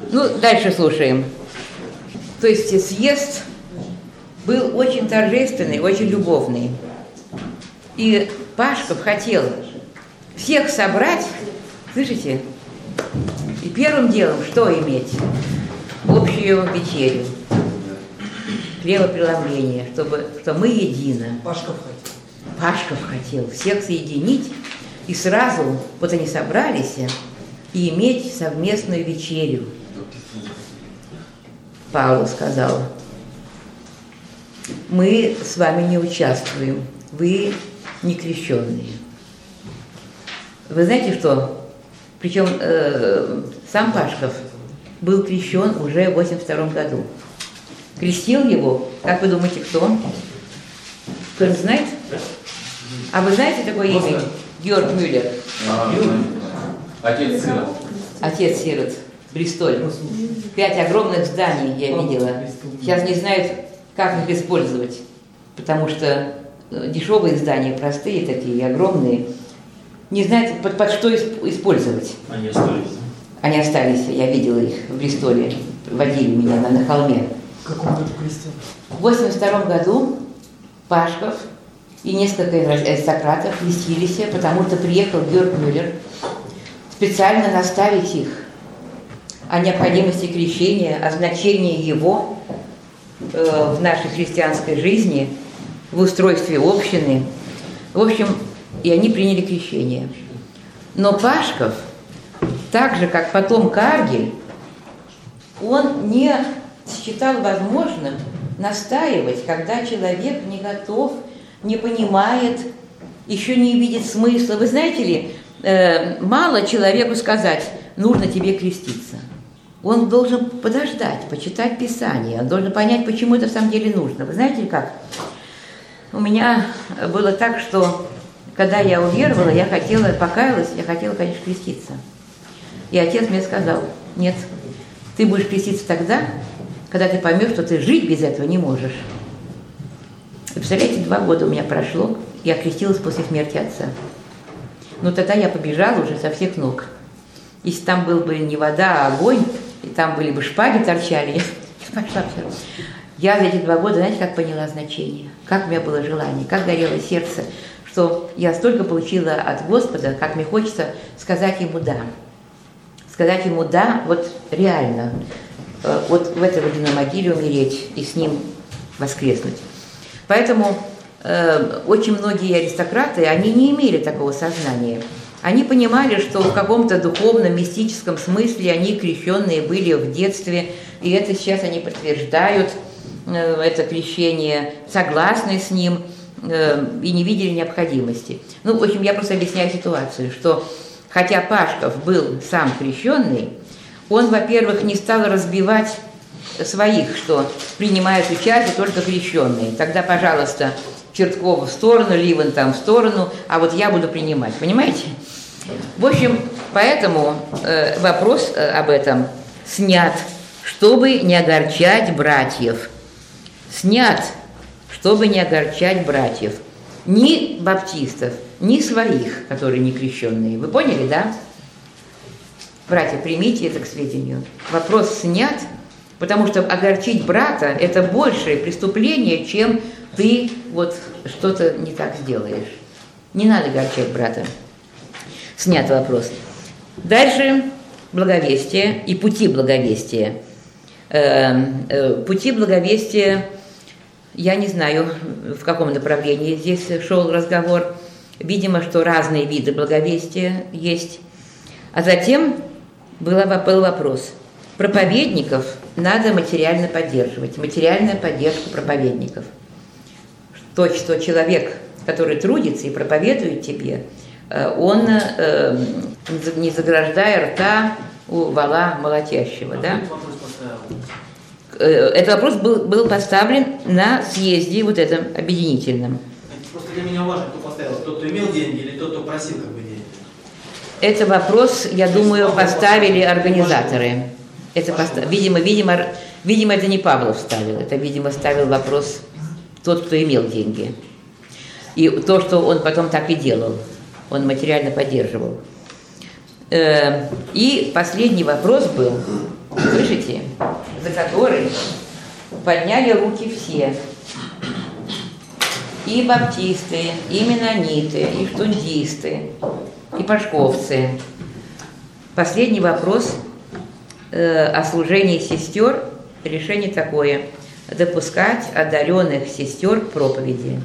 Ну, дальше слушаем. То есть съезд был очень торжественный, очень любовный. И Пашков хотел всех собрать, слышите? И первым делом что иметь? Общую вечерю, хлебопреломление, что мы едино. Пашков хотел всех соединить, и сразу вот они собрались и иметь совместную вечерю. Павел сказал: мы с вами не участвуем, вы не крещенные. Вы знаете что? Причем сам Пашков был крещен уже в 1982 году. Крестил его, как вы думаете, кто? Кто-то знает? А вы знаете такое имя? Георг Мюллер. Отец сирот. Отец сирот. Бристоль. 5 огромных зданий я видела. Сейчас не знают, как их использовать, потому что дешевые здания, простые такие, огромные, не знают, под что использовать. Они остались. Они остались, я видела их в Бристоле, водили меня на холме. В каком году крестил? В 1982 году Пашков и несколько аристократов крестились, потому что приехал Георг Мюллер специально наставить их о необходимости крещения, о значении его в нашей христианской жизни, в устройстве общины. В общем, и они приняли крещение. Но Пашков, так же, как потом Каргель, он не считал возможным настаивать, когда человек не готов, не понимает, еще не видит смысла. Вы знаете ли, мало человеку сказать: нужно тебе креститься. Он должен подождать, почитать Писание, он должен понять, почему это в самом деле нужно. Вы знаете ли как? У меня было так, что когда я уверовала, покаялась, я хотела, конечно, креститься. И отец мне сказал: нет, ты будешь креститься тогда, когда ты поймешь, что ты жить без этого не можешь. И представляете, 2 года у меня прошло, я крестилась после смерти отца. Но тогда я побежала уже со всех ног. Если там был бы не вода, а огонь, и там были бы шпаги торчали, я пошла все равно. Я за эти 2 года, знаете, как поняла значение, как у меня было желание, как горело сердце, что я столько получила от Господа, как мне хочется сказать Ему «да». Сказать Ему «да», вот реально, вот в этой водяной могиле умереть и с Ним воскреснуть. Поэтому очень многие аристократы, они не имели такого сознания. Они понимали, что в каком-то духовном, мистическом смысле они крещенные были в детстве, и это сейчас они подтверждают, это крещение, согласны с ним и не видели необходимости. Ну, в общем, я просто объясняю ситуацию, что хотя Пашков был сам крещенный, он, во-первых, не стал разбивать своих, что принимают участие только крещенные. Тогда, пожалуйста, Черткова в сторону, Ливан там в сторону, а вот я буду принимать, понимаете? В общем, поэтому вопрос об этом снят, чтобы не огорчать братьев. Снят, чтобы не огорчать братьев. Ни баптистов, ни своих, которые не крещенные. Вы поняли, да? Братья, примите это к сведению. Вопрос снят, потому что огорчить брата – это большее преступление, чем ты вот что-то не так сделаешь. Не надо огорчать брата. Снят вопрос. Дальше благовестие и пути благовестия. Пути благовестия, я не знаю, в каком направлении здесь шел разговор. Видимо, что разные виды благовестия есть. А затем был вопрос. Проповедников надо материально поддерживать. Материальная поддержка проповедников. То, что человек, который трудится и проповедует тебе, он, не заграждая рта у вола молотящего. Да? Этот вопрос был поставлен на съезде вот этом объединительном. Просто для меня важно, кто поставил. Тот, кто имел деньги, или тот, кто просил как бы деньги? Это вопрос, я думаю, поставили организаторы. Видимо, это не Павлов ставил. Это, видимо, ставил вопрос тот, кто имел деньги. И то, что он потом так и делал. Он материально поддерживал. И последний вопрос был, слышите, за который подняли руки все. И баптисты, и меннониты, и штундисты, и пашковцы. Последний вопрос о служении сестер. Решение такое: допускать одаренных сестер к проповеди.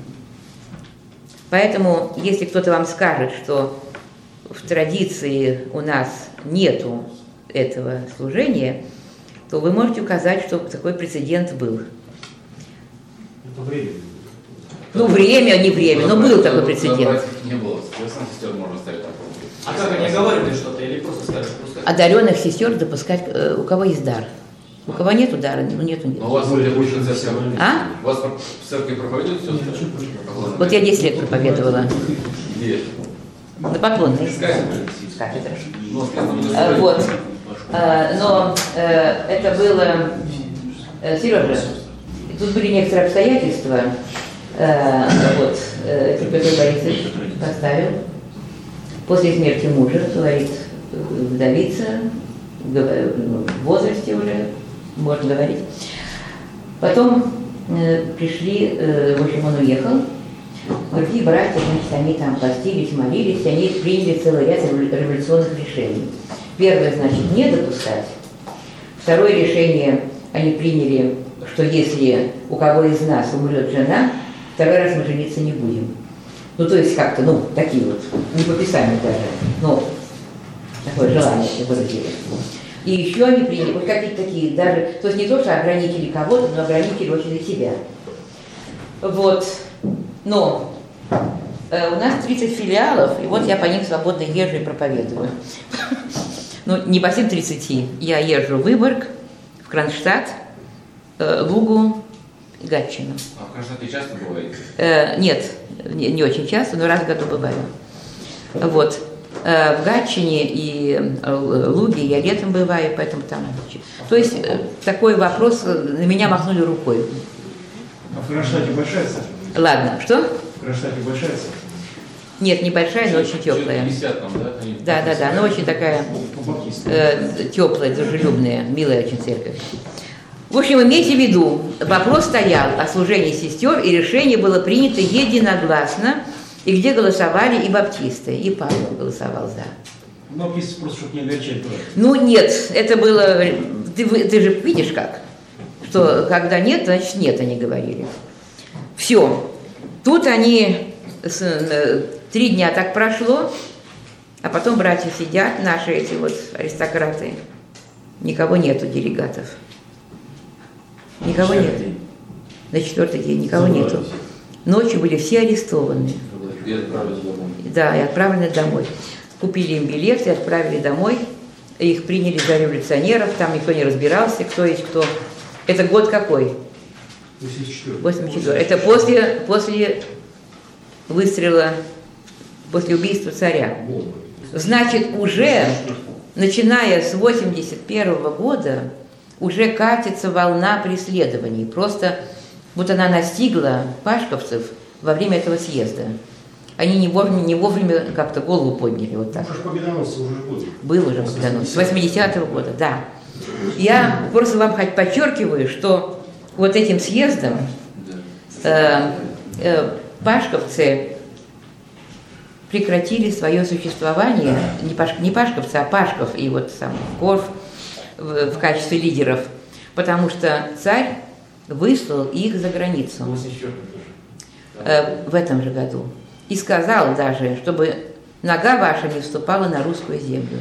Поэтому, если кто-то вам скажет, что в традиции у нас нету этого служения, то вы можете указать, что такой прецедент был. Это время. Ну, время, не время, но был такой прецедент. Не было, сестер можно ставить на проповедь. А как они оговаривали что-то или просто сказали, пускай? Одаренных сестер допускать, у кого есть дар. У кого нету дара, ну нету. Но у вас были больше церковь. А? У вас в церкви проповедуют сестры? Вот я 10 лет проповедовала. Где? На Поклонной. С кафедры. С кафедры. Ну, с кафедры. Вот. Но это было... Сережа, тут были некоторые обстоятельства. Вот, Петр Борисович поставил. После смерти мужа, говорит, вдовица, в возрасте уже, можно говорить. Потом пришли, в общем, он уехал. Другие братья, значит, они там постились, молились, они приняли целый ряд революционных решений. Первое, значит, не допускать. Второе решение они приняли, что если у кого из нас умрет жена, второй раз мы жениться не будем. Ну, то есть как-то, ну, такие вот, не по писанию даже, но такое желание выразили. И еще они приняли вот какие-то такие, даже, то есть не то, что ограничили кого-то, но ограничили очень и себя. Вот, но у нас 30 филиалов, и вот я по ним свободно езжу и проповедую. Ну, не по всем 30, я езжу в Выборг, в Кронштадт, Лугу и Гатчину. А в Кронштадте часто бываете? Нет, не очень часто, но раз в году бываю. Вот. В Гатчине и Луге я летом бываю, поэтому там... То есть такой вопрос, на меня махнули рукой. А в Кронштадте большая церковь? Ладно, что? В Кронштадте большая церковь? Нет, небольшая, но очень теплая. 50 там, да? Да, но очень такая теплая, дружелюбная, милая очень церковь. В общем, имейте в виду, вопрос стоял о служении сестер, и решение было принято единогласно, и где голосовали и баптисты, и Павел голосовал за. Ну, баптисты просто, чтобы не огорчать тоже. Ну, нет, это было... Ты же видишь как, что когда нет, значит нет, они говорили. Все. Тут они... 3 дня так прошло, а потом братья сидят, наши эти вот аристократы. Никого нету делегатов. Никого нет. На 4-й день никого нету. Ночью были все арестованы. И отправили домой. Да, и отправлены домой. Купили им билеты, отправили домой. Их приняли за революционеров, там никто не разбирался, кто есть кто. Это год какой? 84. Это после выстрела, после убийства царя. Значит, уже, начиная с 81 года, уже катится волна преследований. Просто вот она настигла пашковцев во время этого съезда. Они не вовремя как-то голову подняли вот так. Победоносцы уже были. Был уже победоносец. С 80-го года, да. Я просто вам хоть подчеркиваю, что вот этим съездом пашковцы прекратили свое существование, не пашковцы, а Пашков и вот сам Корф в качестве лидеров, потому что царь выслал их за границу в этом же году. И сказал даже, чтобы нога ваша не вступала на русскую землю.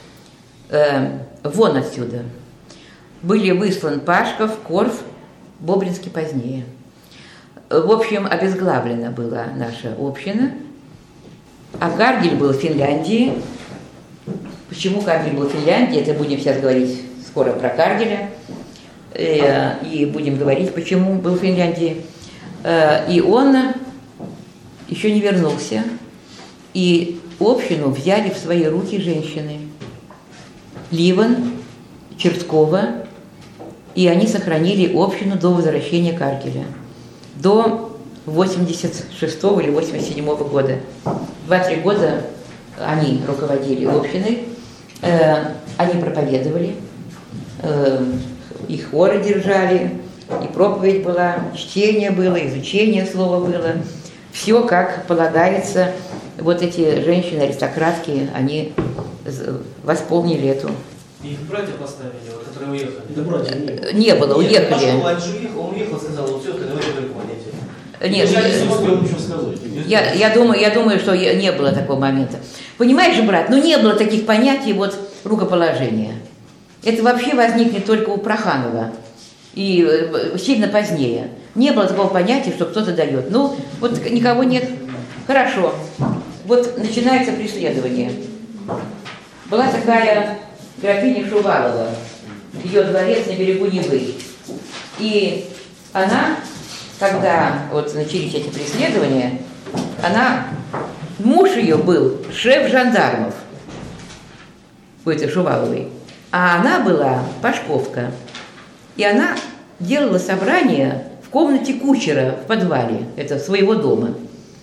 Вон отсюда. Были выслан Пашков, Корф, Бобринский позднее. В общем, обезглавлена была наша община. А Каргель был в Финляндии. Почему Каргель был в Финляндии? Это будем сейчас говорить скоро про Каргеля. И будем говорить, почему был в Финляндии. И он еще не вернулся. И общину взяли в свои руки женщины. Ливан, Черткова. И они сохранили общину до возвращения Каргеля. До 86 или 87 года. 2-3 года они руководили общиной, они проповедовали. и хоры держали, и проповедь была, чтение было, изучение слова было. Все как полагается. Вот эти женщины-аристократки, они восполнили эту. И их братья поставили, вот, которые уехали. Да, братья, нет. Не было, уехали. Пошел, он уехал, сказал, вот все, давайте вы руководите. Нет, Я не успел ничего сказать. я думаю, что не было такого момента. Понимаешь, брат, не было таких понятий вот рукоположения. Это вообще возникнет только у Проханова и сильно позднее. Не было такого понятия, что кто-то дает. Вот никого нет. Хорошо. Вот начинается преследование. Была такая графиня Шувалова, ее дворец на берегу Невы. И она, когда вот начались эти преследования, муж ее был шеф жандармов у этой Шуваловой, а она была пашковка. И она делала собрание в комнате кучера в подвале, это своего дома.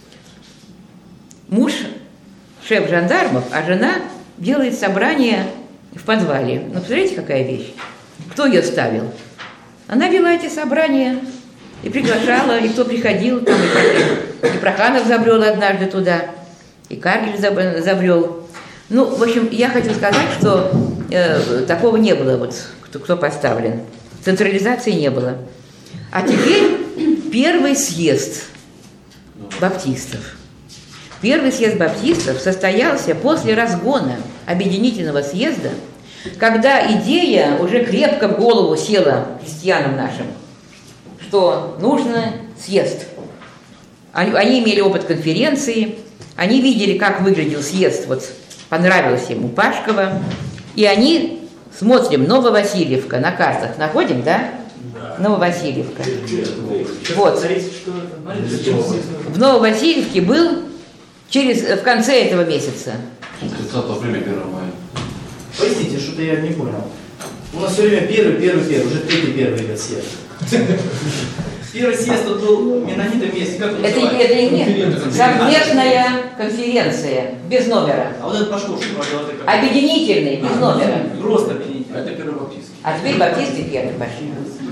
Муж шеф жандармов, а жена делает собрание в подвале. Посмотрите, какая вещь. Кто ее ставил? Она вела эти собрания и приглашала, и кто приходил, там и Проханов забрел однажды туда, и Каргель забрел. В общем, я хочу сказать, что такого не было, вот кто поставлен. Централизации не было. А теперь первый съезд баптистов. Первый съезд баптистов состоялся после разгона объединительного съезда, когда идея уже крепко в голову села христианам нашим, что нужно съезд. Они имели опыт конференции, они видели, как выглядел съезд, вот понравилось ему Пашкова, и они, смотрим, Нововасильевка на картах, находим, да? Нововасильевка. Вот. В Нововасильевке был в конце этого месяца. 30 апреля, 1 мая. Поясните, что-то я не понял. У нас все время первый, уже первый идет съезд. Первый съезд тут был менонитом вместе, как он называется? Это нет. Совместная конференция, без номера. А вот этот Пашков, что провел, это как? Объединительный, без номера. Просто объединительный. Это первый баптист. А теперь баптисты первые пошли.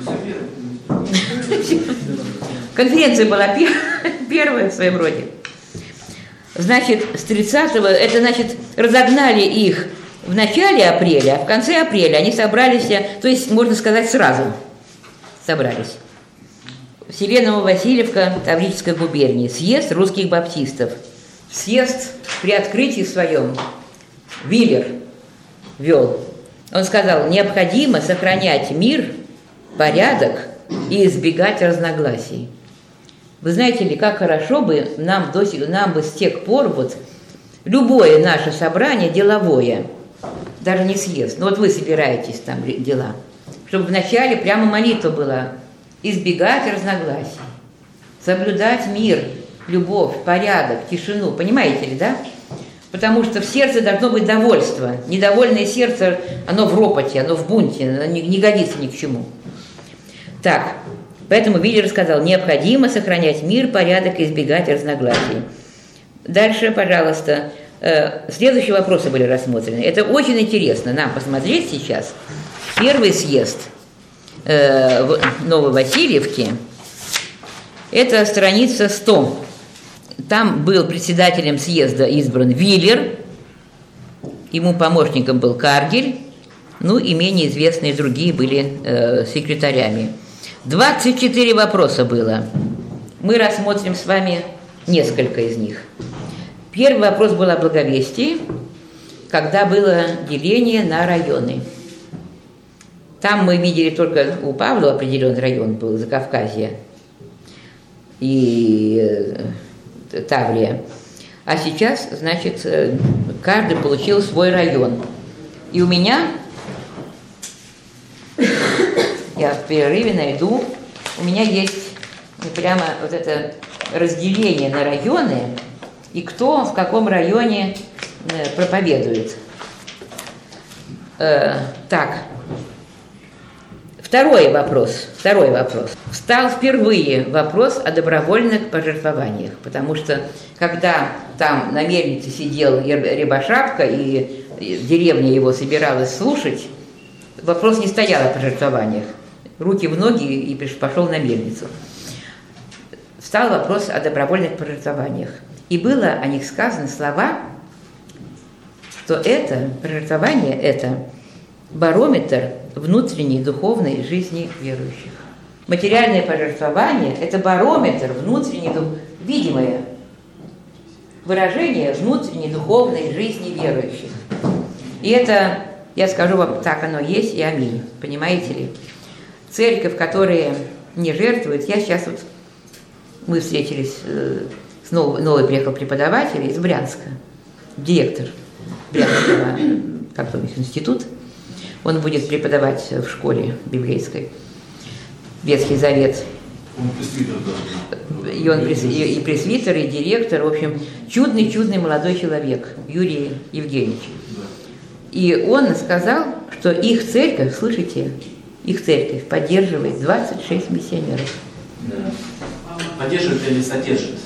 Все первый. Конференция была первая в своем роде. Значит, с 30-го, это значит, разогнали их в начале апреля, а в конце апреля они собрались, то есть, можно сказать, сразу собрались. В селе Нововасильевка Таврической губернии съезд русских баптистов. Съезд при открытии своем Виллер вел. Он сказал, необходимо сохранять мир, порядок и избегать разногласий. Вы знаете ли, как хорошо бы нам бы с тех пор вот любое наше собрание деловое, даже не съезд, вот вы собираетесь там дела, чтобы вначале прямо молитва была: избегать разногласий, соблюдать мир, любовь, порядок, тишину, понимаете ли, да? Потому что в сердце должно быть довольство. Недовольное сердце, оно в ропоте, оно в бунте, оно не годится ни к чему. Так, поэтому Виллер сказал, необходимо сохранять мир, порядок и избегать разногласий. Дальше, пожалуйста, следующие вопросы были рассмотрены. Это очень интересно нам посмотреть сейчас. Первый съезд в Нововасильевке, это страница 100. Там был председателем съезда избран Виллер, ему помощником был Каргель, и менее известные другие были секретарями. 24 вопроса было. Мы рассмотрим с вами несколько из них. Первый вопрос был о благовестии, когда было деление на районы. Там мы видели только у Павла определенный район был, Закавказье и Таврия. А сейчас, значит, каждый получил свой район. И у меня, я в перерыве найду, у меня есть прямо вот это разделение на районы, и кто в каком районе проповедует. Так. Второй вопрос. Встал впервые вопрос о добровольных пожертвованиях, потому что когда там на мельнице сидел Рябошапка, и деревня его собиралась слушать, вопрос не стоял о пожертвованиях. Руки в ноги и пошел на мельницу. Встал вопрос о добровольных пожертвованиях. И было о них сказано слова, что это пожертвование – это барометр внутренней духовной жизни верующих. Материальное пожертвование – это барометр внутренней, видимое выражение внутренней духовной жизни верующих. И это, я скажу вам, так оно есть, и аминь. Понимаете ли? Церковь, которая не жертвует, я сейчас вот, мы встретились с новый приехал преподаватель из Брянска, директор Брянского, как там их, институт. Он будет преподавать в школе библейской Ветхий Завет. Он пресвитер даже. И он и пресвитер, и директор, в общем, чудный молодой человек, Юрий Евгеньевич. Да. И он сказал, что их церковь, слышите, их церковь поддерживает 26 миссионеров. Да. Поддерживает или содержит?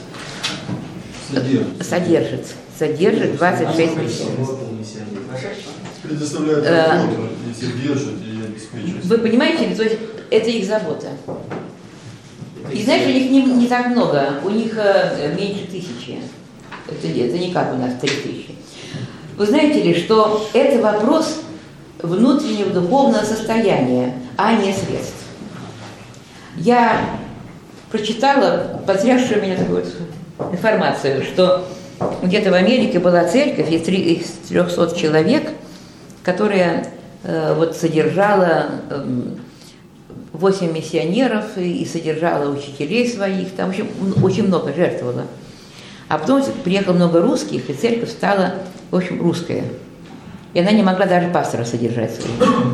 Содержит 26 миссионеров. Предоставляют работу, и содержат, и обеспечивают. Вы понимаете, то есть это их забота. И знаете, у них не так много, у них меньше 1000. Это не как у нас 3000. Вы знаете ли, что это вопрос внутреннего духовного состояния, а не средств. Я прочитала потрясшую меня такую вот информацию, что где-то в Америке была церковь из 300 человек, которая вот содержала 8 миссионеров и содержала учителей своих, там, в общем, очень много жертвовала. А потом приехало много русских, и церковь стала, в общем, русская. И она не могла даже пастора содержать своего.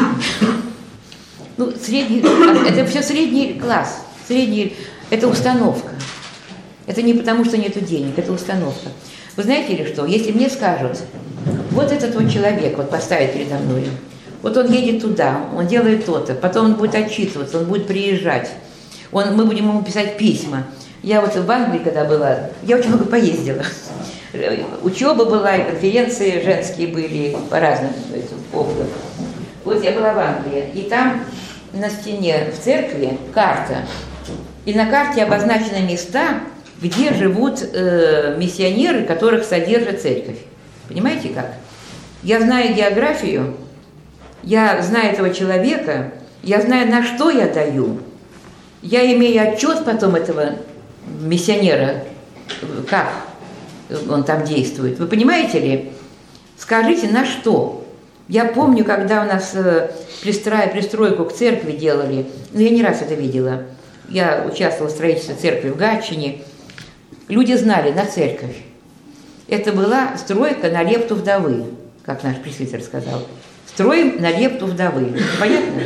Ну, это все средний класс, это установка. Это не потому, что нету денег, это установка. Вы знаете ли что, если мне скажут, вот этот вот человек, вот поставит передо мной, вот он едет туда, он делает то-то, потом он будет отчитываться, он будет приезжать, мы будем ему писать письма. Я вот в Англии, когда была, я очень много поездила. Учеба была, и конференции женские были по разным поводам. Вот я была в Англии, и там на стене в церкви карта, и на карте обозначены места, где живут миссионеры, которых содержит церковь. Понимаете как? Я знаю географию, я знаю этого человека, я знаю, на что я даю. Я имею отчет потом этого миссионера, как он там действует. Вы понимаете ли? Скажите, на что? Я помню, когда у нас пристройку к церкви делали, я не раз это видела. Я участвовала в строительстве церкви в Гатчине. Люди знали на церковь. Это была стройка на лепту вдовы, как наш пресвитер сказал. Строим на лепту вдовы. Понятно?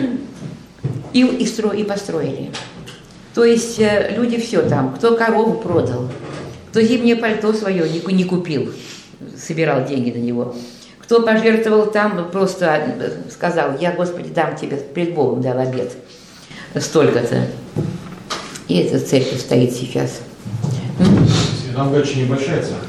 И построили. То есть люди все там. Кто корову продал, кто зимнее пальто свое не купил, собирал деньги на него. Кто пожертвовал там, просто сказал, я, Господи, дам тебе, пред Богом дал обет. Столько-то. И эта церковь стоит сейчас. Там Гатчине небольшая церковь.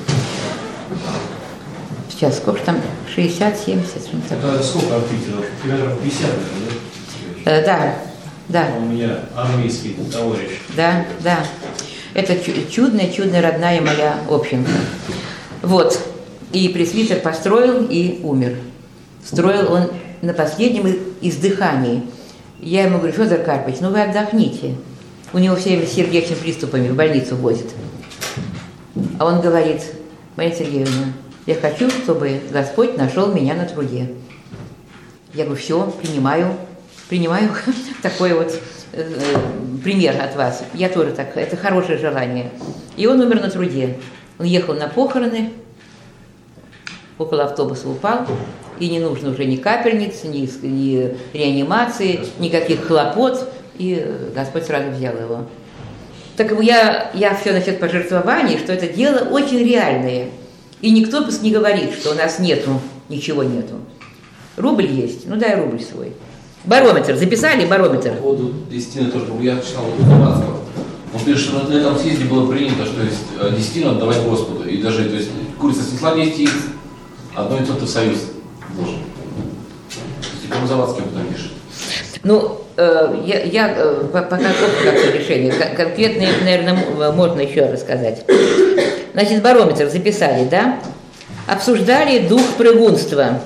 Сейчас сколько там? 60, 70, что-то такое. Это сколько от Питера? Километров 50, да? Да. У меня армейский товарищ. Да. Это чудная родная моя общинка. Вот. И пресвитер построил и умер. Строил он на последнем издыхании. Я ему говорю, Федор Карпович, ну вы отдохните. У него все время с сердечными приступами в больницу возят. А он говорит, Мария Сергеевна, я хочу, чтобы Господь нашел меня на труде. Я говорю, все, принимаю такой вот пример от вас. Я тоже так, это хорошее желание. И он умер на труде. Он ехал на похороны, около автобуса упал, и не нужно уже ни капельниц, ни реанимации, никаких хлопот, и Господь сразу взял его. Так я все насчет пожертвований, что это дело очень реальное. И никто не говорит, что у нас ничего нету. Рубль есть, ну дай рубль свой. Барометр, записали барометр? По поводу десятины тоже, я читал у Таманского. Он пишет, что на этом съезде было принято, что есть десятину отдавать Господу. И даже, то есть, курица снесла 10 яиц, одно и то в союз должен. То есть, Завадский об этом пишет. Ну, я пока как решение. Конкретно, наверное, можно еще рассказать. Значит, барометр записали, да? Обсуждали дух прыгунства.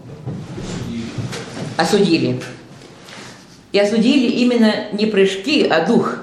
Осудили. И осудили именно не прыжки, а дух.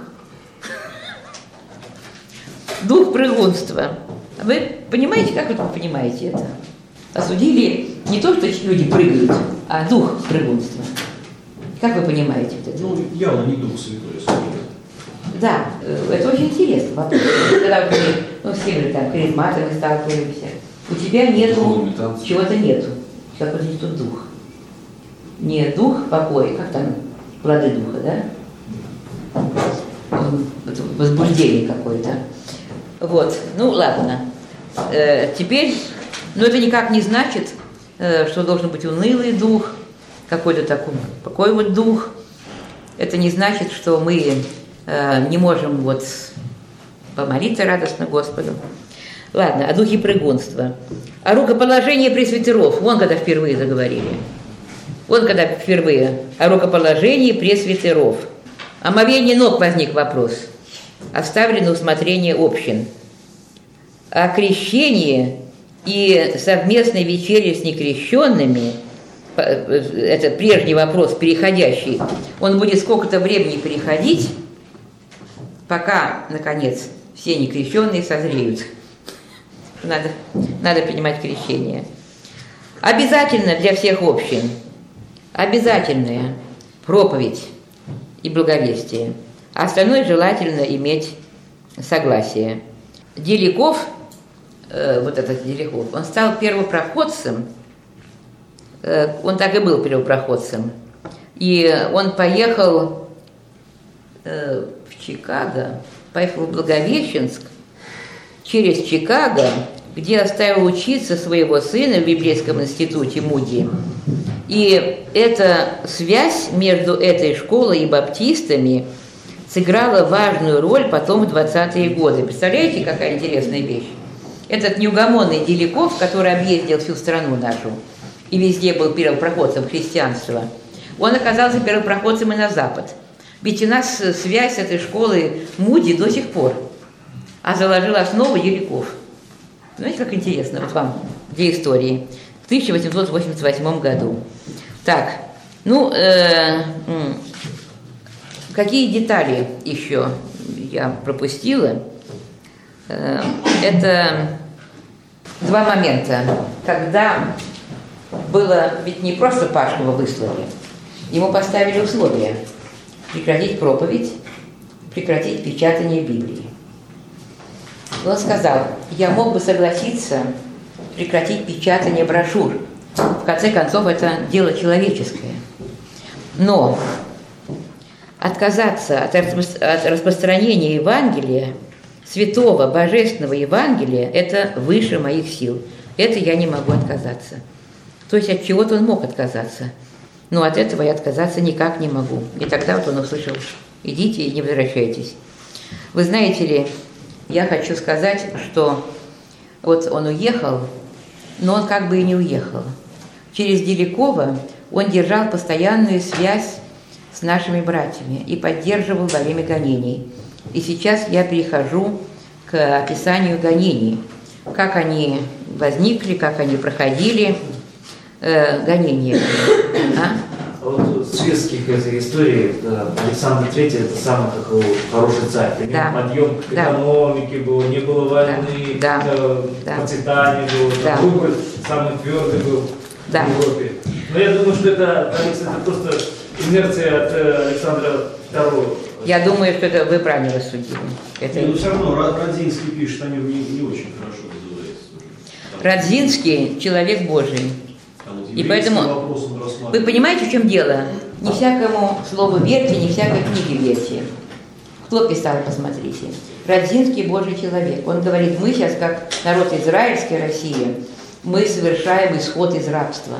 Дух прыгунства. Вы понимаете, как вы понимаете это? Осудили не то, что люди прыгают, а дух прыгунства. Как вы понимаете это? Ну, явно не Дух Святой осудили. Да, это очень интересно вопрос. Когда мы все мы там харизматами сталкиваемся, у тебя нету, чего-то нету. Какой-то не тот дух. Не дух покоя, как там, плоды духа, да? Возбуждение какое-то. Вот, ну ладно. Теперь, но это никак не значит, что должен быть унылый дух, какой-то такой вот дух. Это не значит, что мы не можем вот помолиться радостно Господу. Ладно, о духе прыгунства. О рукоположении пресвитеров. Вон когда впервые заговорили. Вон когда впервые о рукоположении пресвитеров. О омовении ног возник вопрос. Оставили на усмотрение общин. О крещении и совместной вечере с некрещенными, это прежний вопрос, переходящий, он будет сколько-то времени переходить, пока, наконец, все некрещенные созреют. Надо принимать крещение. Обязательно для всех общин, обязательная проповедь и благовестие. А остальное желательно иметь согласие. Деликов, вот этот Деликов, он стал первопроходцем, он так и был первопроходцем. И он поехал в Чикаго, поехал в Благовещенск, через Чикаго, где оставил учиться своего сына в библейском институте Муди. И эта связь между этой школой и баптистами сыграла важную роль потом в 20-е годы. Представляете, какая интересная вещь? Этот неугомонный Деликов, который объездил всю страну нашу и везде был первопроходцем христианства, он оказался первопроходцем и на Запад. Ведь у нас связь с этой школой Муди до сих пор. А заложил основу Деликов. Знаете, как интересно, вот вам для истории. В 1888 году. Так, ну, какие детали еще я пропустила? Это два момента. Когда было, ведь не просто Пашкова выслали, ему поставили условия: прекратить проповедь, прекратить печатание Библии. Он сказал: я мог бы согласиться прекратить печатание брошюр. В конце концов, это дело человеческое. Но отказаться от распространения Евангелия, святого, божественного Евангелия, это выше моих сил. Это я не могу отказаться. То есть от чего-то он мог отказаться. Но от этого я отказаться никак не могу. И тогда вот он услышал: идите и не возвращайтесь. Вы знаете ли, я хочу сказать, что вот он уехал, но он как бы и не уехал. Через Деликова он держал постоянную связь с нашими братьями и поддерживал во время гонений. И сейчас я перехожу к описанию гонений. Как они возникли, как они проходили гонения. Вот светских этой истории Александр III это самый такой хороший царь. Да. Подъем экономики был, не было войны, процветание было, рубль самый твердый был в Европе. Но я думаю, что это просто инерция от Александра II. Я думаю, что это вы правильно рассудили. Но все равно Радзинский пишет, они не очень хорошо называются. Радзинский человек Божий. И поэтому вы понимаете, в чем дело? Не всякому слову верьте, не всякой книге верьте. Кто писал, посмотрите. Радзинский Божий человек. Он говорит: мы сейчас, как народ израильской России, мы совершаем исход из рабства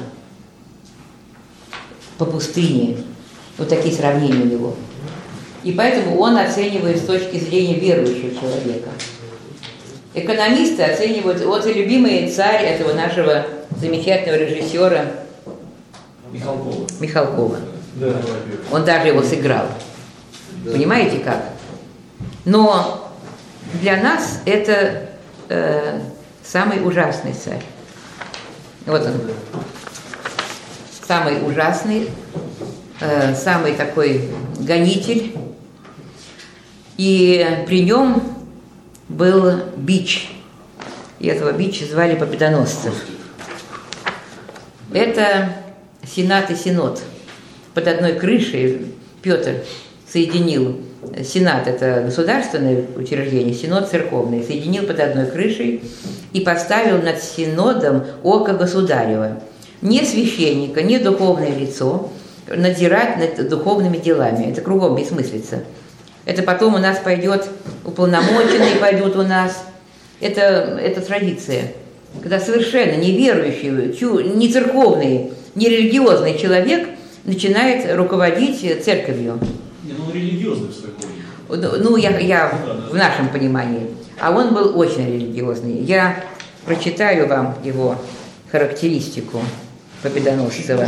по пустыне. Вот такие сравнения у него. И поэтому он оценивает с точки зрения верующего человека. Экономисты оценивают, вот и любимый царь этого нашего замечательного режиссера Михалкова. Да. Он даже его сыграл. Да. Понимаете как? Но для нас это самый ужасный царь. Вот он. Самый ужасный, самый такой гонитель. И при нем был бич. И этого бича звали Победоносцев. Это Сенат и Синод. Под одной крышей Петр соединил Сенат, это государственное учреждение, Синод церковный, соединил под одной крышей и поставил над Синодом око государева. Не священника, не духовное лицо надзирать над духовными делами. Это кругом бессмыслица. Это потом у нас пойдет, уполномоченные пойдут у нас. Это традиция. Когда совершенно неверующий, не церковный, не религиозный человек начинает руководить церковью. Не, ну религиозный в церковь. Ну, я в нашем понимании. А он был очень религиозный. Я прочитаю вам его характеристику Победоносцева.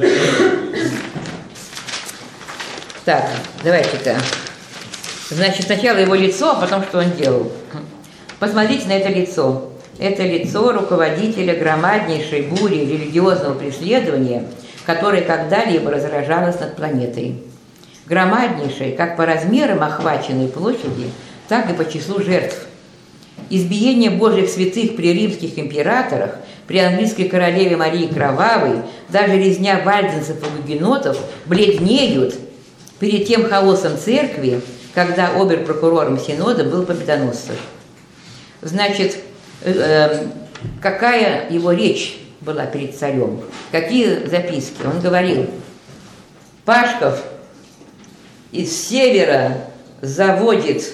Так, давайте-ка. Значит, сначала его лицо, а потом что он делал. Посмотрите на это лицо. Это лицо руководителя громаднейшей бури религиозного преследования, которое когда-либо разражалось над планетой. Громаднейшей как по размерам охваченной площади, так и по числу жертв. Избиение Божьих святых при римских императорах, при английской королеве Марии Кровавой, даже резня вальденцев и гугенотов бледнеют перед тем хаосом церкви, когда обер-прокурором Синода был Победоносцев. Значит, какая его речь была перед царем, какие записки. Он говорил: Пашков из севера заводит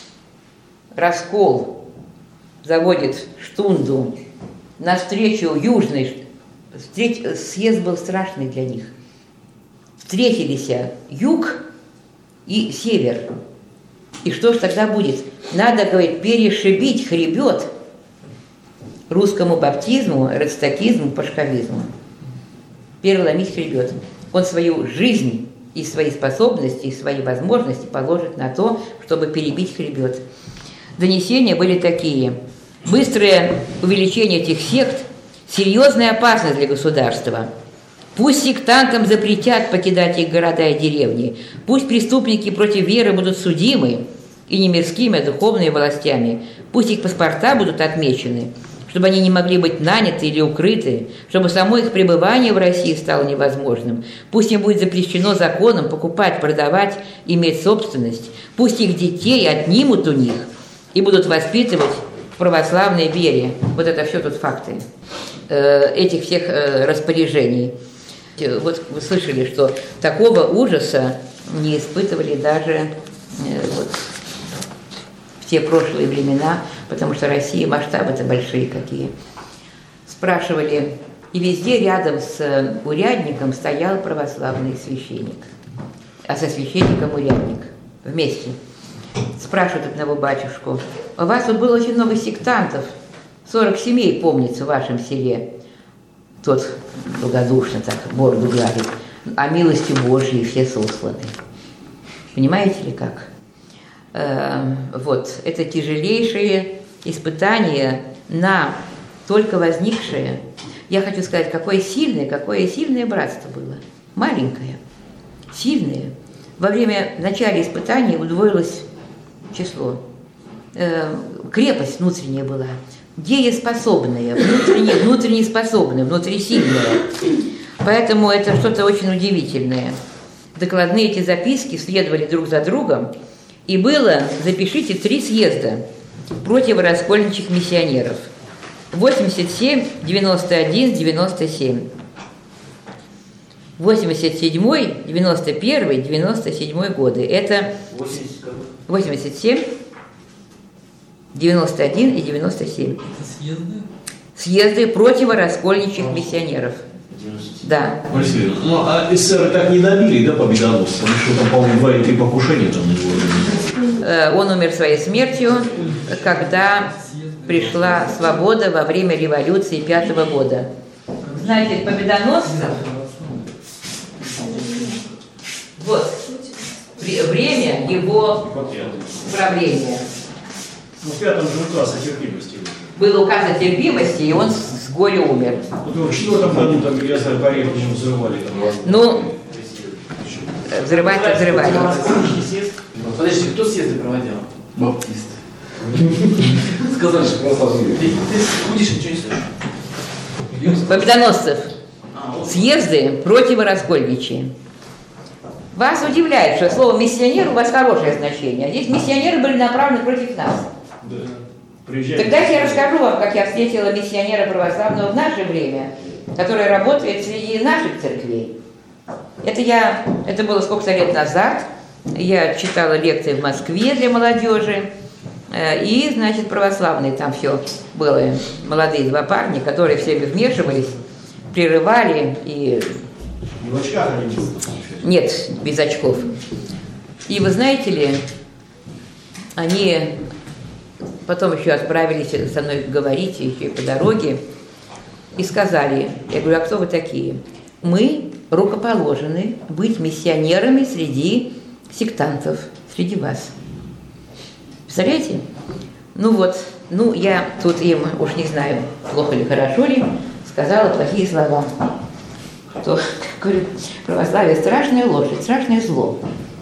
раскол, заводит штунду навстречу южной. Съезд был страшный для них. Встретились юг и север. И что ж тогда будет? Надо, говорит, перешибить хребет русскому баптизму, ростакизму, пашковизму. Переломить хребет. Он свою жизнь и свои способности, и свои возможности положит на то, чтобы перебить хребет. Донесения были такие. Быстрое увеличение этих сект – серьезная опасность для государства. Пусть сектантам запретят покидать их города и деревни. Пусть преступники против веры будут судимы, и не мирскими, а духовными властями. Пусть их паспорта будут отмечены, чтобы они не могли быть наняты или укрыты, чтобы само их пребывание в России стало невозможным. Пусть им будет запрещено законом покупать, продавать, иметь собственность. Пусть их детей отнимут у них и будут воспитывать в православной вере. Вот это все тут факты этих всех распоряжений. Вот вы слышали, что такого ужаса не испытывали даже в те прошлые времена, потому что Россия, масштабы-то большие какие. Спрашивали, и везде рядом с урядником стоял православный священник, а со священником урядник вместе. Спрашивают одного батюшку: у вас тут было очень много сектантов, 40 семей, помнится, в вашем селе. Тот благодушно так бороду гладит: о милости Божьей все сосланы. Понимаете ли как? Вот, это тяжелейшие испытания на только возникшее. Я хочу сказать, какое сильное братство было. Маленькое, сильное. Во время начала испытаний удвоилось число. Крепость внутренняя была. Дееспособная, внутренне способная, внутрисильная. Поэтому это что-то очень удивительное. Докладные эти записки следовали друг за другом. И было, запишите, 3 съезда противораскольничьих миссионеров. 87, 91, 97. 87, 91, 97 годы. Это 87, 91 и 97. Это съезды? Съезды противораскольничьих миссионеров. Да. Василий, ну а эсеры так не добили, да, Победоносца? Ну что там, по-моему, 2 или 3 покушения там на него. Он умер своей смертью, когда пришла свобода во время революции 5-го года. Знаете, Победоносцев Вот время его правления. Ну, в 5-м же указ о терпимости. Был указ о терпимости, и он с горя умер. Вот в 4-м году там, я знаю, порядок не взрывали. Там, ну, взрывать-то взрывали. Подожди, кто съезды проводил? Баптисты. Сказали, что православные. Ты будешь ничего не слышишь? Победоносцев. Съезды противораскольничьи. Вас удивляет, что слово «миссионер» у вас хорошее значение. А здесь миссионеры были направлены против нас. Да. Тогда я расскажу вам, как я встретила миссионера православного в наше время, который работает среди наших церквей. Это было сколько-то лет назад. Я читала лекции в Москве для молодежи. И, значит, православные там все было. Молодые два парня, которые все вмешивались, прерывали и... В очках они были? Нет, без очков. И вы знаете ли, они потом еще отправились со мной говорить, еще и по дороге, и сказали, я говорю, а кто вы такие? Мы рукоположены быть миссионерами среди сектантов, среди вас. Представляете? Ну вот, я тут им, уж не знаю, плохо ли, хорошо ли, сказала плохие слова. Что, говорю, православие страшная лошадь, страшное зло.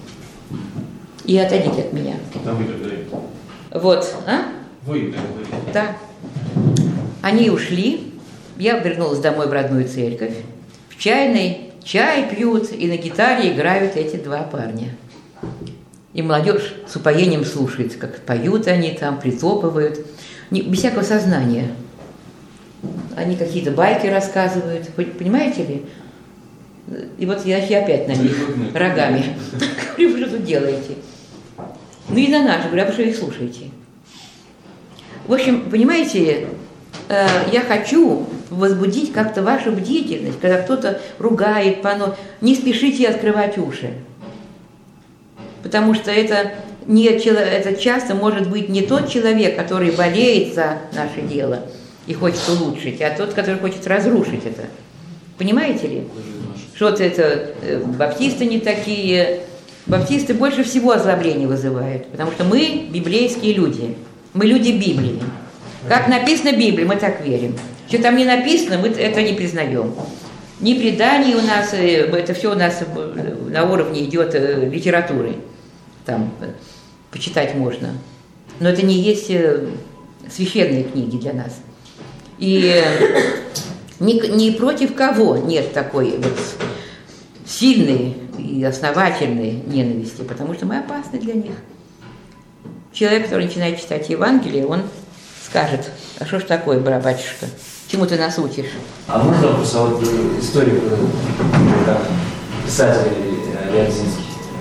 И отойдите от меня. Да, вы так говорите. Вот, а? Вы так говорите. Да. Они ушли, я вернулась домой в родную церковь, в чайной чай пьют, и на гитаре играют эти два парня. И молодежь с упоением слушает, как поют они там, притопывают, без всякого сознания. Они какие-то байки рассказывают, понимаете ли? И вот я опять на них рогами. Говорю, вы что тут делаете? Ну и на наши, говорю, а вы что их слушаете? В общем, понимаете, я хочу возбудить как-то вашу бдительность, когда кто-то ругает, не спешите открывать уши. Потому что это часто может быть не тот человек, который болеет за наше дело и хочет улучшить, а тот, который хочет разрушить это. Понимаете ли? Что-то это баптисты не такие. Баптисты больше всего озлобления вызывают, потому что мы библейские люди. Мы люди Библии. Как написано в Библии, мы так верим. Что там не написано, мы это не признаем. Ни преданий у нас, это все у нас на уровне идет литературы. Там почитать можно. Но это не есть священные книги для нас. И ни против кого нет такой вот сильной и основательной ненависти, потому что мы опасны для них. Человек, который начинает читать Евангелие, он скажет, а что ж такое, батюшка, чему ты нас учишь? А можно вопрос, вот историю писатель Лерзинский,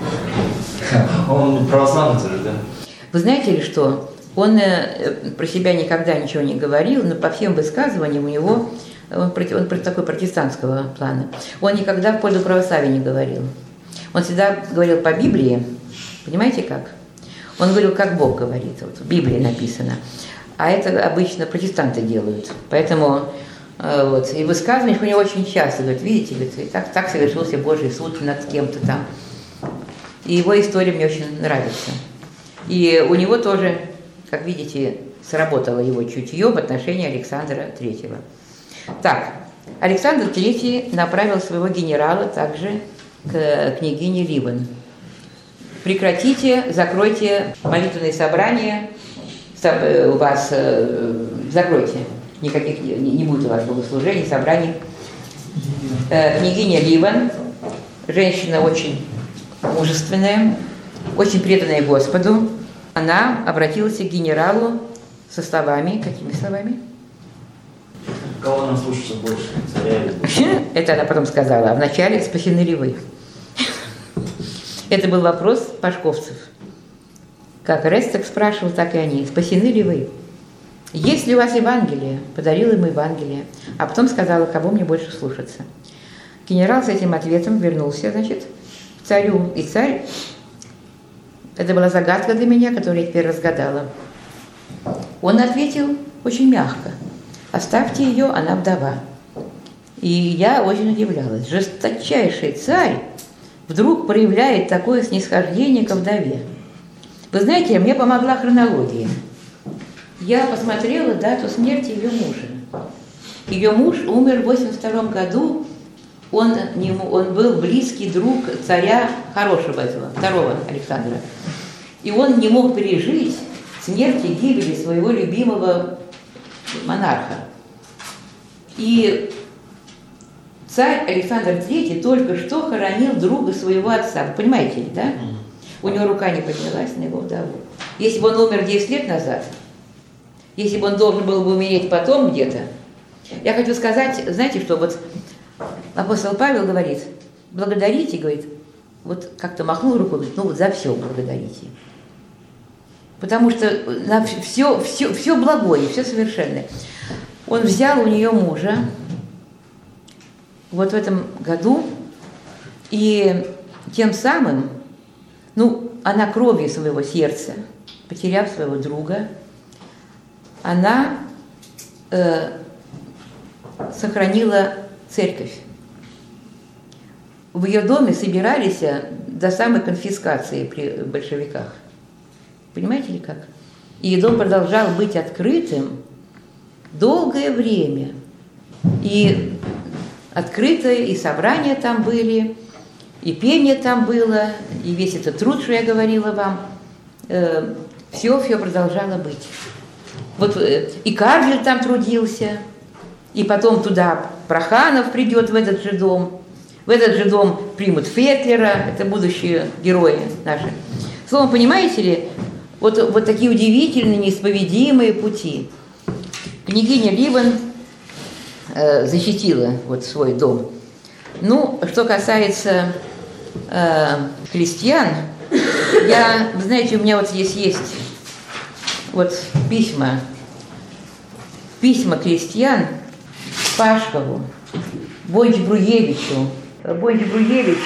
он православный тоже, да? Вы знаете ли что? Он про себя никогда ничего не говорил, но по всем высказываниям у него, он такой протестантского плана, он никогда в пользу православия не говорил. Он всегда говорил по Библии, понимаете как? Он говорил, как Бог говорит, вот в Библии написано. А это обычно протестанты делают. Поэтому вот, и высказывания у него очень часто, говорит, видите, говорит, так совершился Божий суд над кем-то там. И его история мне очень нравится. И у него тоже, как видите, сработало его чутье в отношении Александра III. Так, Александр III направил своего генерала также к княгине Ливен. Прекратите, закройте молитвенные собрания, у вас закройте, никаких не будет у вас богослужений, собраний. Княгиня Ливен, женщина очень мужественная, очень преданная Господу, она обратилась к генералу со словами, какими словами? Кого нам слушаться больше, царя или... Это она потом сказала, а вначале спасены ли вы? Это был вопрос пашковцев. Как Рестек спрашивал, так и они. Спасены ли вы? Есть ли у вас Евангелие? Подарил им Евангелие. А потом сказала, кого мне больше слушаться. Генерал с этим ответом вернулся, значит, к царю. И царь, это была загадка для меня, которую я теперь разгадала. Он ответил очень мягко. Оставьте ее, она вдова. И я очень удивлялась. Жесточайший царь вдруг проявляет такое снисхождение ко вдове? Вы знаете, мне помогла хронология. Я посмотрела дату смерти ее мужа. Ее муж умер в 1982 году. Он был близкий друг царя хорошего этого, второго Александра. И он не мог пережить смерти, гибели своего любимого монарха. И царь Александр III только что хоронил друга своего отца. Вы понимаете ли, да? У него рука не поднялась на его вдову. Если бы он умер 10 лет назад, если бы он должен был бы умереть потом где-то, я хочу сказать, знаете, что вот апостол Павел говорит, благодарите, говорит, вот как-то махнул рукой, говорит, ну вот за все благодарите. Потому что на все благое, все совершенное. Он взял у нее мужа вот в этом году, и тем самым, ну, она кровью своего сердца, потеряв своего друга, она сохранила церковь. В ее доме собирались до самой конфискации при большевиках. Понимаете ли как? И дом продолжал быть открытым долгое время. И открытое, и собрания там были, и пение там было, и весь этот труд, что я говорила вам, все продолжало быть. Вот и Карлин там трудился, и потом туда Проханов придет в этот же дом. В этот же дом примут Фетлера, это будущие герои наши. Словом, понимаете ли, вот такие удивительные, неисповедимые пути. Княгиня Ливен защитила вот свой дом. Ну, что касается христиан, вы знаете, у меня вот здесь есть вот письма крестьян Пашкову, Бонч-Бруевичу. Бонч-Бруевич,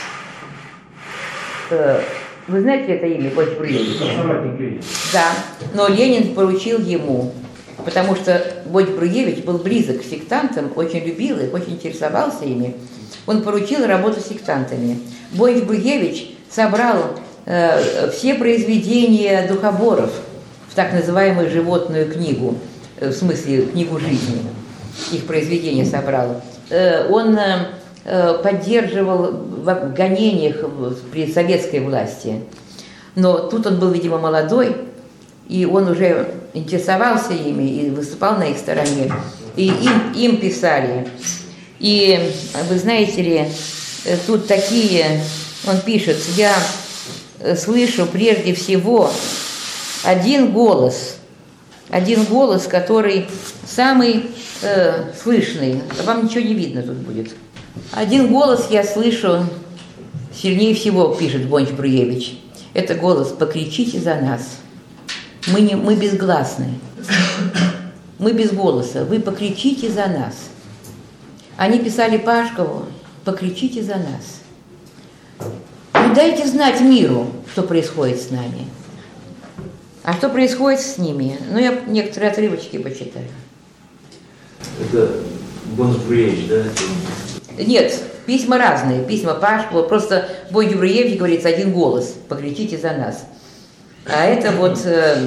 вы знаете это имя, Бонч-Бруевич? Да, но Ленин поручил ему, потому что Бонч-Бруевич был близок к сектантам, очень любил их, очень интересовался ими. Он поручил работу с сектантами. Бонч-Бруевич собрал все произведения духоборов в так называемую животную книгу, в смысле книгу жизни, их произведения собрал. Он поддерживал в гонениях при советской власти. Но тут он был, видимо, молодой, и он уже интересовался ими и выступал на их стороне. И им писали. И вы знаете ли, тут такие, он пишет, я слышу прежде всего один голос, который самый слышный. Вам ничего не видно тут будет. Один голос я слышу сильнее всего, пишет Бонч-Бруевич. Это голос «Покричите за нас». Мы безгласны. Мы без голоса. Вы покричите за нас. Они писали Пашкову «Покричите за нас». Не дайте знать миру, что происходит с нами. А что происходит с ними? Ну, я некоторые отрывочки почитаю. Это Бонч-Бруевич, да? Нет, письма разные. Письма Пашкову. Просто Бонч-Бруевич говорит один голос. Покричите за нас. А это вот...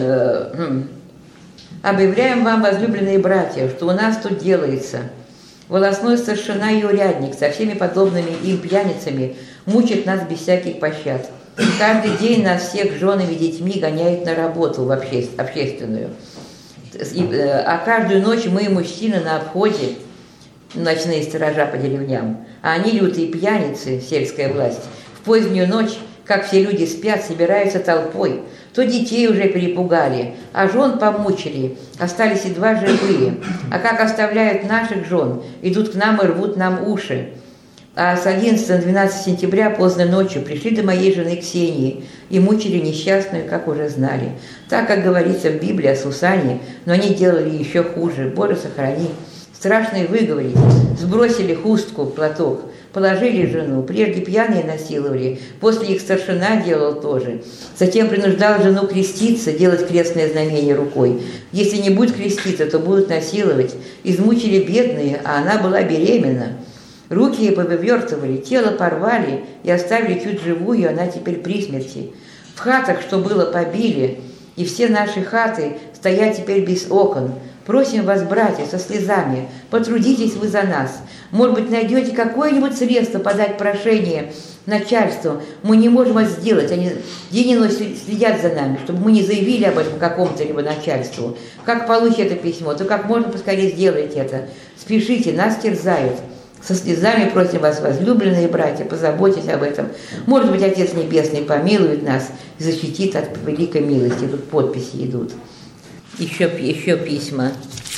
объявляем вам, возлюбленные братья, что у нас тут делается. Волосной старшина и урядник со всеми подобными им пьяницами мучат нас без всяких пощад. Каждый день нас всех женами и детьми гоняют на работу в общественную. А каждую ночь мы, мужчины, на обходе, ночные сторожа по деревням, а они, лютые пьяницы, сельская власть, в позднюю ночь, как все люди спят, собираются толпой. То детей уже перепугали, а жен помучили, остались едва живые. А как оставляют наших жен, идут к нам и рвут нам уши. А с 11 на 12 сентября поздно ночью пришли до моей жены Ксении и мучили несчастную, как уже знали. Так, как говорится в Библии о Сусане, но они делали еще хуже. Боже, сохрани. Страшно и выговорить. Сбросили хустку, платок, положили жену, прежде пьяные насиловали, после их старшина делал тоже. Затем принуждал жену креститься, делать крестное знамение рукой. Если не будет креститься, то будут насиловать. Измучили бедные, а она была беременна. Руки ей повывертывали, тело порвали и оставили чуть живую, она теперь при смерти. В хатах, что было, побили, и все наши хаты стоят теперь без окон. Просим вас, братья, со слезами, потрудитесь вы за нас. Может быть, найдете какое-нибудь средство подать прошение начальству. Мы не можем это сделать. Они день и ночь следят за нами, чтобы мы не заявили об этом какому-то либо начальству. Как получите это письмо, то как можно поскорее сделайте это. Спешите, нас терзают. Со слезами просим вас, возлюбленные братья, позаботьтесь об этом. Может быть, Отец Небесный помилует нас и защитит от великой милости. Тут подписи идут. Еще письма.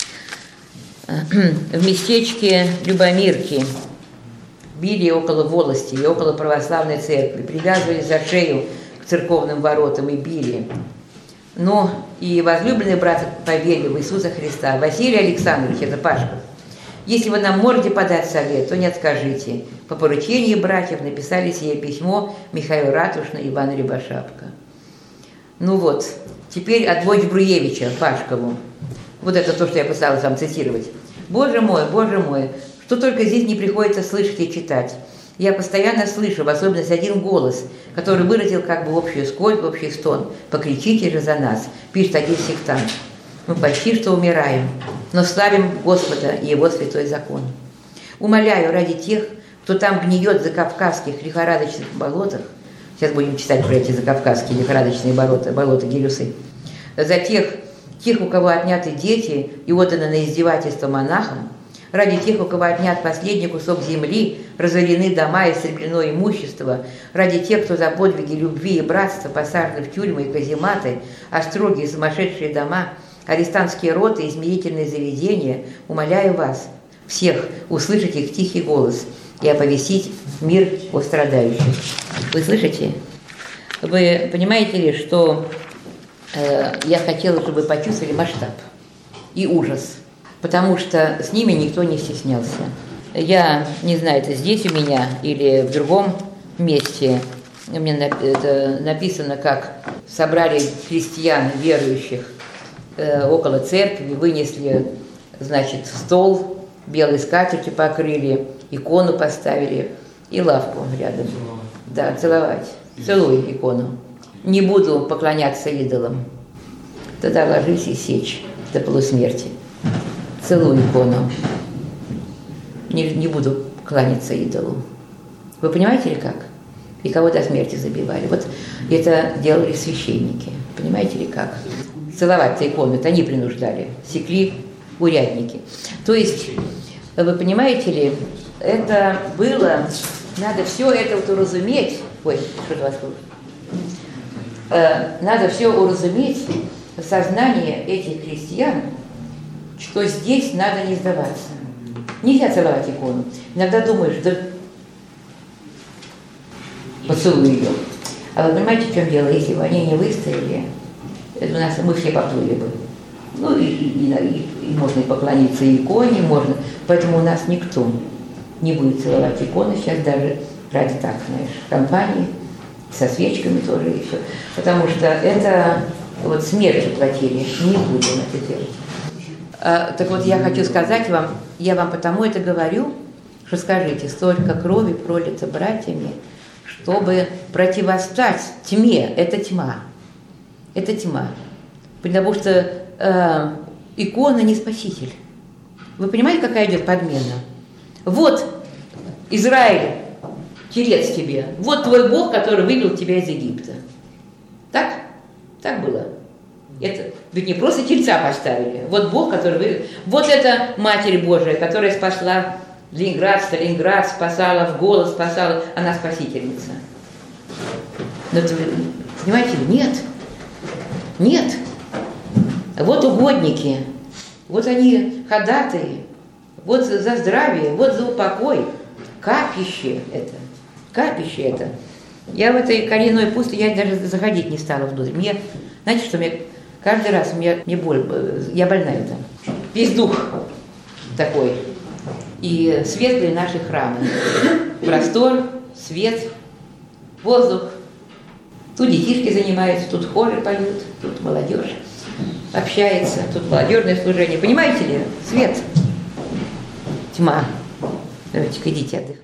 В местечке Любомирки били около волости и около православной церкви, привязывали за шею к церковным воротам и били. Но и возлюбленный брат поверили в Иисуса Христа. Василий Александрович, это Пашков. Если вы нам можете подать совет, то не откажите. По поручению братьев написали сие письмо Михаил Ратушный и Иван Рябошапка. Ну вот, теперь от Войч-Бруевича Пашкову. Вот это то, что я пыталась вам цитировать. Боже мой, что только здесь не приходится слышать и читать. Я постоянно слышу, в особенности один голос, который выразил как бы общую скорбь, общий стон. «Покричите же за нас», пишет один сектант. Мы почти что умираем, но славим Господа и Его святой закон. Умоляю ради тех, кто там гниет в закавказских лихорадочных болотах, сейчас будем читать про эти закавказские лихорадочные болота Гелюсы, за тех, у кого отняты дети и отданы на издевательство монахам, ради тех, у кого отнят последний кусок земли, разорены дома и истреблено имущество, ради тех, кто за подвиги любви и братства посажены в тюрьмы и казематы, а строгие сумасшедшие дома, арестантские роты и измерительные заведения, умоляю вас, всех, услышать их тихий голос и оповестить мир о страдающих. Вы слышите? Вы понимаете ли, что я хотела, чтобы вы почувствовали масштаб и ужас, потому что с ними никто не стеснялся. Я не знаю, это здесь у меня или в другом месте, у меня это написано, как собрали христиан верующих около церкви, вынесли, значит, стол, белой скатертью покрыли, икону поставили и лавку рядом. Да, целовать. Целуй икону. Не буду поклоняться идолам. Тогда ложись и сечь до полусмерти. Целуй икону. Не буду кланяться идолу. Вы понимаете ли как? И кого до смерти забивали. Вот это делали священники. Понимаете ли как? Целовать-то икону, это они принуждали. Секли урядники. То есть, вы понимаете ли, это было, надо все это вот уразуметь. Ой, что-то вас слушает. Надо все уразуметь в сознании этих христиан, что здесь надо не сдаваться. Нельзя целовать икону. Иногда думаешь, да поцелуй ее. А вы понимаете, в чем дело? Если бы они не выстояли, это у нас мы все поплыли бы. Ну и можно и поклониться и иконе, можно. Поэтому у нас никто не будет целовать иконы сейчас даже ради так, знаешь, компании, со свечками тоже и все. Потому что это вот смертью платили, не будем это делать. Так вот, я хочу сказать вам, я вам потому это говорю, что скажите, столько крови пролито братьями, чтобы противостать тьме. Это тьма. Это тьма. Потому что икона не спаситель. Вы понимаете, какая идет подмена? Вот, Израиль, телец тебе. Вот твой Бог, который вывел тебя из Египта. Так? Так было. Это ведь не просто тельца поставили. Вот Бог, который вывел. Вот это Матерь Божия, которая спасла Ленинград, Сталинград, спасала в голод, спасала. Она спасительница. Но понимаете, нет. Нет. Вот угодники. Вот они ходатаи. Вот за здравие, вот за упокой. Капище это. Капище это. Я в этой коренной пустыне, я даже заходить не стала внутрь. Мне, знаете, что мне каждый раз мне боль, я больная там. Весь дух такой. И светлые наши храмы. Простор, свет, воздух. Тут детишки занимаются, тут хоры поют, тут молодежь общается, тут молодежное служение. Понимаете ли? Свет. Тьма. Давайте-ка идите отдыхать.